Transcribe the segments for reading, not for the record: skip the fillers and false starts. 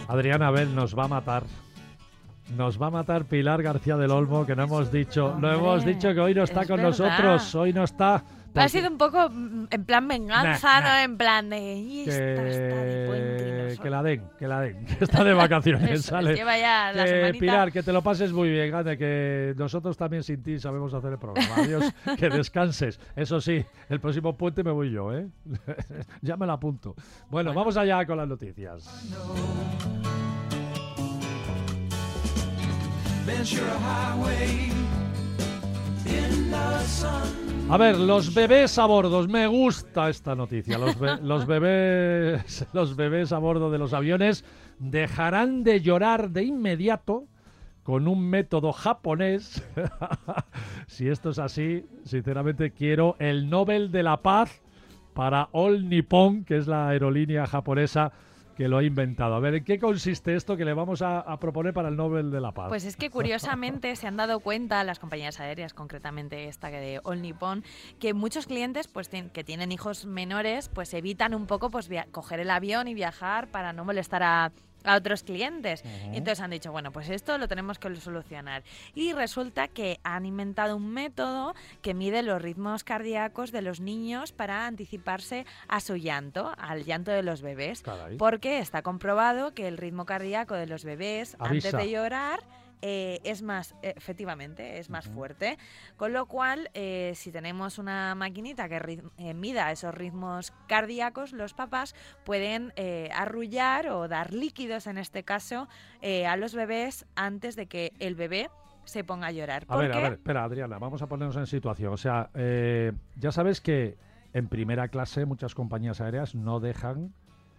Adriana Abel nos va a matar. Nos va a matar Pilar García del Olmo, que no hemos dicho. Hombre, no hemos dicho que hoy no está con verdad. nosotros. Hoy no está. Ha sido un poco en plan venganza, Nah. no en plan de... Y esta está de puente. Que la den, que está de vacaciones, Eso, sale. lleva ya la semanita. Pilar, que te lo pases muy bien, Gane, que nosotros también sin ti sabemos hacer el programa. Adiós, que descanses. Eso sí, el próximo puente me voy yo, ¿eh? Ya me la apunto. Bueno, vamos allá con las noticias. A ver, los bebés a bordo. Me gusta esta noticia. Los bebés a bordo de los aviones dejarán de llorar de inmediato con un método japonés. Si esto es así, sinceramente quiero el Nobel de la Paz para All Nippon, que es la aerolínea japonesa que lo ha inventado. A ver, ¿en qué consiste esto que le vamos a proponer para el Nobel de la Paz? Pues es que curiosamente se han dado cuenta las compañías aéreas, concretamente esta que de All Nippon, que muchos clientes pues que tienen hijos menores pues evitan un poco pues coger el avión y viajar para no molestar a otros clientes. Entonces han dicho, bueno, pues esto lo tenemos que solucionar. Y resulta que han inventado un método que mide los ritmos cardíacos de los niños para anticiparse a su llanto, al llanto de los bebés. Caray. Porque está comprobado que el ritmo cardíaco de los bebés Avisa. antes de llorar es más, efectivamente, es más fuerte. Con lo cual, si tenemos una maquinita que mida esos ritmos cardíacos, los papás pueden arrullar o dar líquidos, en este caso, a los bebés antes de que el bebé se ponga a llorar. A ver, espera, Adriana, vamos a ponernos en situación. O sea, ya sabes que en primera clase muchas compañías aéreas no dejan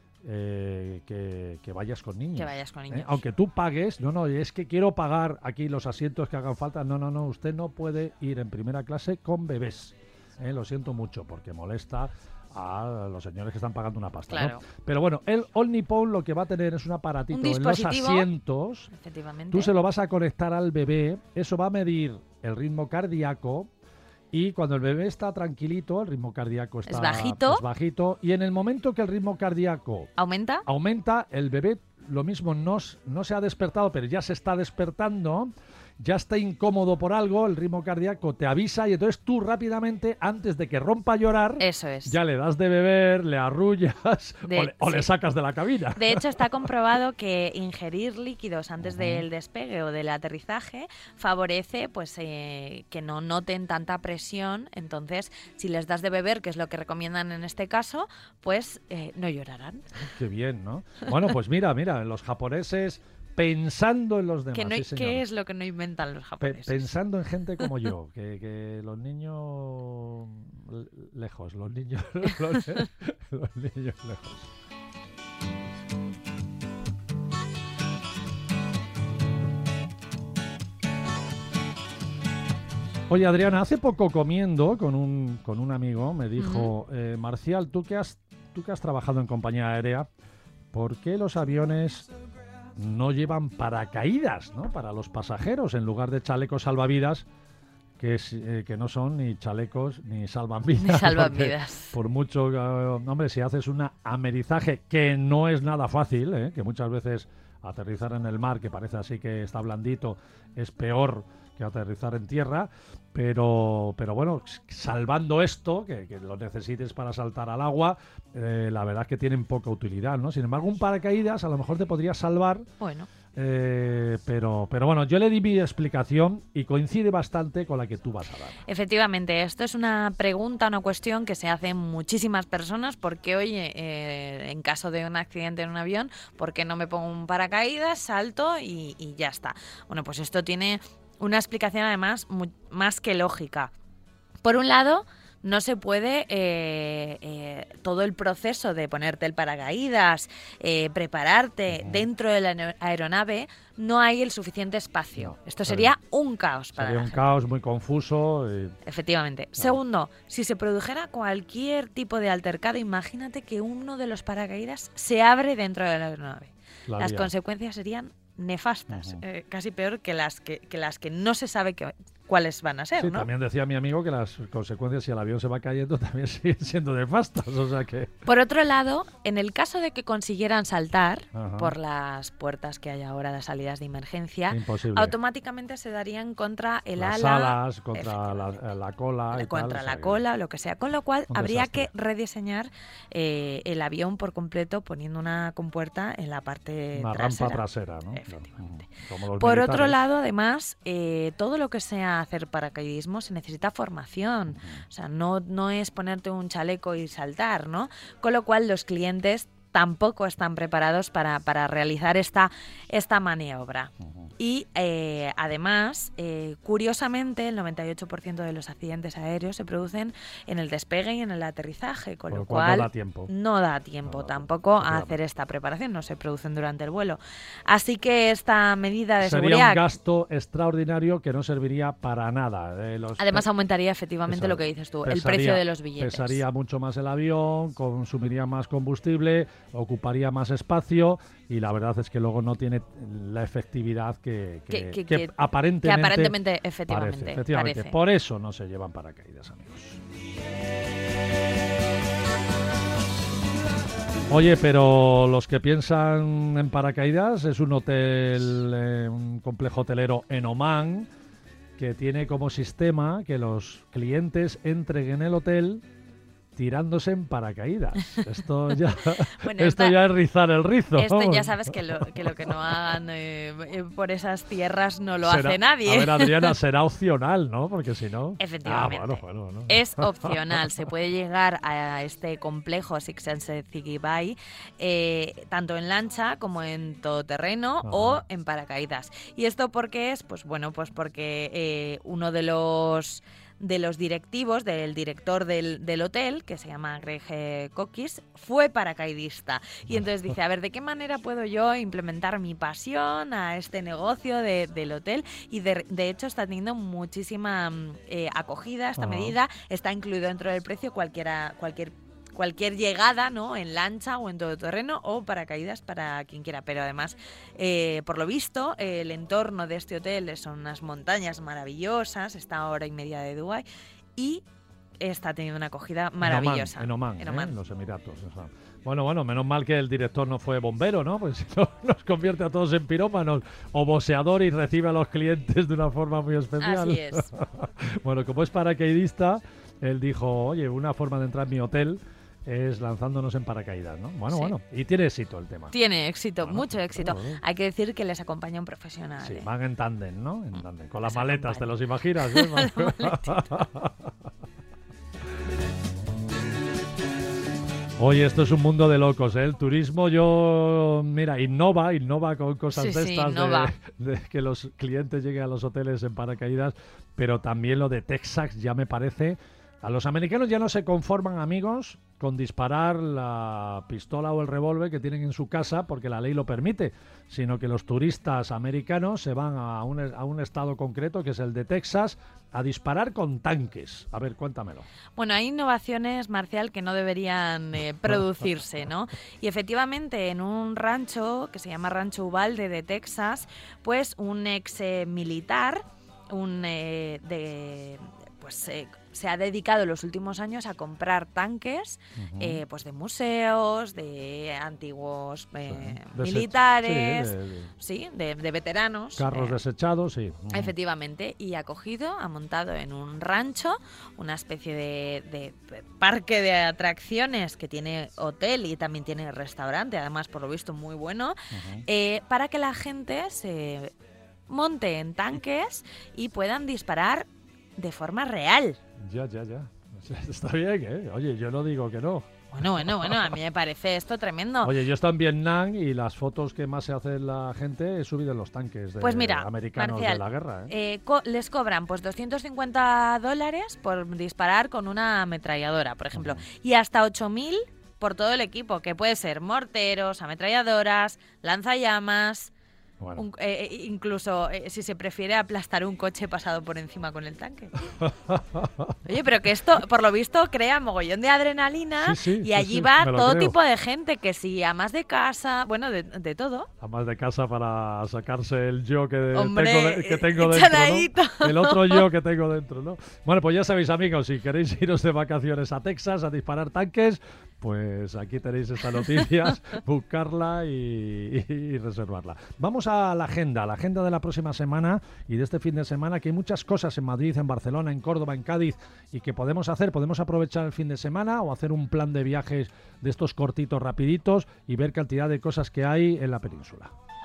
que vayas con niños. Que vayas con niños. Aunque tú pagues, no, es que quiero pagar aquí los asientos que hagan falta. No, usted no puede ir en primera clase con bebés. Lo siento mucho, porque molesta a los señores que están pagando una pasta. Claro. ¿No? Pero bueno, el All Nippon lo que va a tener es un aparatito en los asientos. Efectivamente. Tú se lo vas a conectar al bebé, eso va a medir el ritmo cardíaco. Y cuando el bebé está tranquilito, el ritmo cardíaco está bajito, y en el momento que el ritmo cardíaco aumenta, el bebé lo mismo no se ha despertado, pero ya se está despertando, ya está incómodo por algo, el ritmo cardíaco te avisa y entonces tú rápidamente, antes de que rompa a llorar, eso es, ya le das de beber, le arrullas o le sacas de la cabina. De hecho, está comprobado que ingerir líquidos antes del despegue o del aterrizaje favorece pues que no noten tanta presión. Entonces, si les das de beber, que es lo que recomiendan en este caso, pues no llorarán. Qué bien, ¿no? Bueno, pues mira, los japoneses pensando en los demás. ¿Qué es lo que no inventan los japoneses? Pensando en gente como yo, que los niños lejos, los niños lejos. Oye, Adriana, hace poco comiendo con un amigo me dijo, Marcial, tú que has trabajado en compañía aérea, ¿por qué los aviones no llevan paracaídas, ¿no?, para los pasajeros en lugar de chalecos salvavidas, que no son ni chalecos ni salvavidas? Por mucho, hombre, si haces un amerizaje, que no es nada fácil, que muchas veces aterrizar en el mar, que parece así que está blandito, es peor que aterrizar en tierra, pero bueno, salvando esto, que lo necesites para saltar al agua, la verdad es que tienen poca utilidad, ¿no? Sin embargo, un paracaídas a lo mejor te podría salvar. Bueno. Pero bueno, yo le di mi explicación y coincide bastante con la que tú vas a dar. Efectivamente, esto es una pregunta, una cuestión que se hacen muchísimas personas, porque oye, en caso de un accidente en un avión, ¿por qué no me pongo un paracaídas, salto y ya está? Bueno, pues esto tiene una explicación además más que lógica. Por un lado, no se puede todo el proceso de ponerte el paracaídas, prepararte dentro de la aeronave, no hay el suficiente espacio. Esto sería un caos para Sería un caos muy confuso. Efectivamente. Segundo, si se produjera cualquier tipo de altercado, imagínate que uno de los paracaídas se abre dentro de la aeronave. Las consecuencias serían nefastas, casi peor que las que no se sabe cuáles van a ser, Sí, ¿no? también decía mi amigo que las consecuencias, si el avión se va cayendo, también siguen siendo nefastas, o sea que... Por otro lado, en el caso de que consiguieran saltar Ajá. por las puertas que hay ahora, las salidas de emergencia, Imposible. automáticamente se darían contra el Las ala, alas, contra la cola y contra tal, la o sea cola, lo que sea. Con lo cual, un habría desastre. que rediseñar el avión por completo, poniendo una compuerta en la parte una trasera. rampa trasera, ¿no? Efectivamente. Como los Por militares. otro lado, además, todo lo que sea hacer paracaidismo se necesita formación. O sea, no es ponerte un chaleco y saltar, ¿no? Con lo cual, los clientes tampoco están preparados para realizar esta maniobra. Y además, curiosamente, el 98% de los accidentes aéreos se producen en el despegue y en el aterrizaje, con lo cual no da tiempo. no da tiempo tampoco a hacer esta preparación, no se producen durante el vuelo. Así que esta medida de Sería seguridad... un gasto extraordinario que no serviría para nada. Además aumentaría efectivamente lo que dices tú, el precio de los billetes. Pesaría mucho más el avión, consumiría más combustible, ocuparía más espacio y la verdad es que luego no tiene la efectividad que aparentemente efectivamente parece. Por eso no se llevan paracaídas, amigos. Oye, pero los que piensan en paracaídas es un hotel, un complejo hotelero en Omán, que tiene como sistema que los clientes entren en el hotel tirándose en paracaídas. Esto ya, bueno, ya es rizar el rizo. Esto ya sabes que lo que no hagan por esas tierras no lo hace nadie. A ver, Adriana, será opcional, ¿no? Porque si no... Efectivamente. Bueno, ¿no? Es opcional. Se puede llegar a este complejo Six Senses Bay tanto en lancha como en todoterreno o en paracaídas. ¿Y esto por qué es? Pues bueno, pues porque uno de los directivos, del director del hotel, que se llama Greg Cockis, fue paracaidista. Y entonces dice, a ver, ¿de qué manera puedo yo implementar mi pasión a este negocio del hotel? Y de hecho está teniendo muchísima acogida esta medida. Está incluido dentro del precio cualquier llegada, ¿no? En lancha o en todoterreno o paracaídas para quien quiera. Pero además, por lo visto, el entorno de este hotel son unas montañas maravillosas, está a hora y media de Dubái y está teniendo una acogida maravillosa. En Omán, en los Emiratos. O sea. Bueno, menos mal que el director no fue bombero, ¿no? Pues si no, nos convierte a todos en pirómanos o boxeador y recibe a los clientes de una forma muy especial. Así es. Bueno, como es paracaidista, él dijo, oye, una forma de entrar en mi hotel es lanzándonos en paracaídas, ¿no? Bueno, y tiene éxito el tema. Tiene éxito, mucho éxito. Hay que decir que les acompaña un profesional. Sí, van en tándem, ¿no? En tándem. Con las Les maletas, acompaña. ¿te los imaginas? Oye, esto es un mundo de locos, ¿eh? El turismo, mira, innova con cosas de estas, de que los clientes lleguen a los hoteles en paracaídas, pero también lo de Texas ya me parece... A los americanos ya no se conforman, amigos, con disparar la pistola o el revólver que tienen en su casa porque la ley lo permite, sino que los turistas americanos se van a un estado concreto, que es el de Texas, a disparar con tanques. A ver, cuéntamelo. Bueno, hay innovaciones, Marcial, que no deberían producirse, ¿no? Y efectivamente, en un rancho que se llama Rancho Uvalde de Texas, pues un ex militar, se ha dedicado en los últimos años a comprar tanques pues de museos, de antiguos militares, de veteranos. Carros desechados, sí. Efectivamente, y ha montado en un rancho una especie de parque de atracciones que tiene hotel y también tiene restaurante, además por lo visto muy bueno, para que la gente se monte en tanques y puedan disparar de forma real. Ya. Está bien, ¿eh? Oye, yo no digo que no. Bueno, a mí me parece esto tremendo. Oye, yo he estado en Vietnam y las fotos que más se hace la gente es subir en los tanques americanos, Marcial, de la guerra. Les cobran pues $250 por disparar con una ametralladora, por ejemplo, y hasta 8.000 por todo el equipo, que puede ser morteros, ametralladoras, lanzallamas. Bueno. Incluso si se prefiere aplastar un coche pasado por encima con el tanque. Oye, pero que esto, por lo visto, crea mogollón de adrenalina y allí va todo tipo de gente, que si amas de casa, bueno, de todo. Amas de casa para sacarse el yo que tengo dentro, ¿no? El otro yo que tengo dentro, ¿no? Bueno, pues ya sabéis, amigos, si queréis iros de vacaciones a Texas a disparar tanques, pues aquí tenéis esta noticia, buscarla y reservarla. Vamos a la agenda de la próxima semana y de este fin de semana, que hay muchas cosas en Madrid, en Barcelona, en Córdoba, en Cádiz, y que podemos aprovechar el fin de semana o hacer un plan de viajes de estos cortitos, rapiditos, y ver cantidad de cosas que hay en la península.